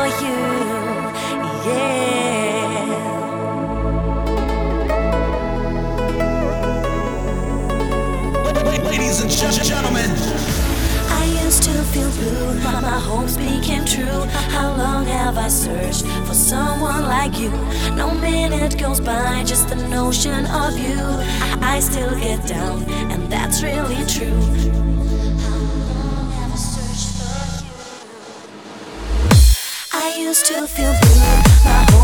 you. Yeah. Ladies and gentlemen, I used to feel blue, my hopes became true. How long have I searched for someone like you? No minute goes by, just the notion of you. I still get down, and that's really true. How long have I searched for you? I used to feel blue, my